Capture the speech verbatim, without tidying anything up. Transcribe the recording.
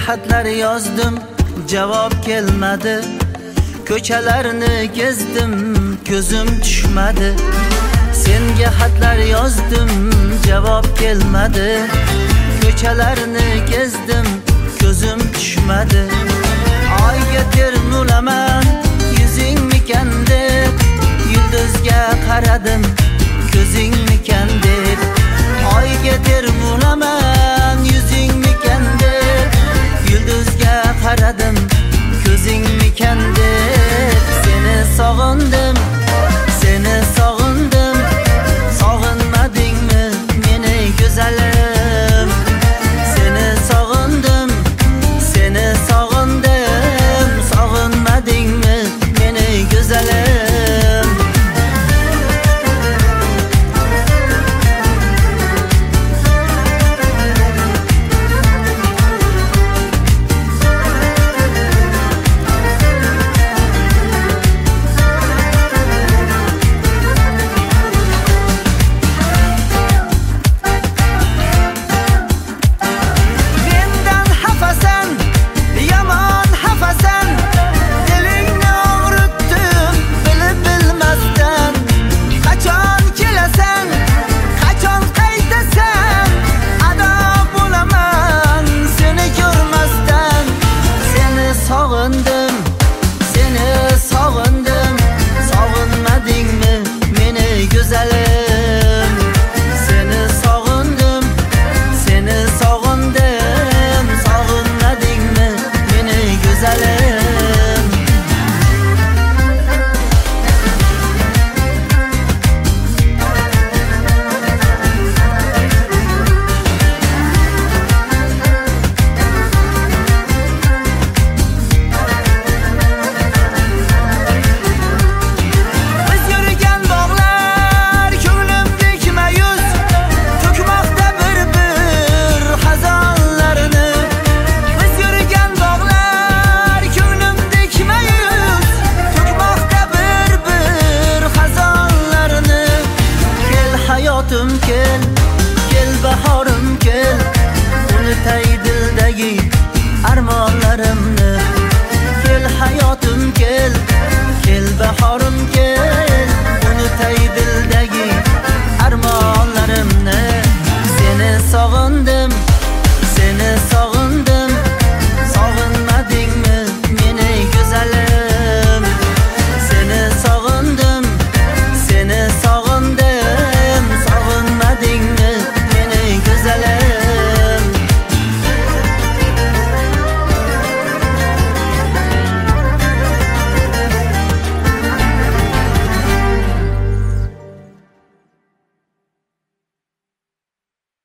xatlar yozdim, javob kelmadi. Ko'chalarni gezdim, ko'zim tushmadi. Senga xatlar yozdim, javob kelmadi. Ko'chalarni gezdim, ko'zim tushmadi. Oyga termulaman, yuzingmikan deb, yulduzga qaradim, ko'zingmikan deb. Oyga termulaman, yuzingmikan deb, yulduzga qaradim, ko'zingmikan deb. Seni sog'indim, seni sog'indim, sog'inmadingmi meni go'zalim? Seni sog'indim, seni sog'indim, sog'inmadingmi meni go'zalim? Kel, kel bahorim kel, unutay dildagi armonlarimni. Kel hayotim kel, kel bahorim kel, unutay dildagi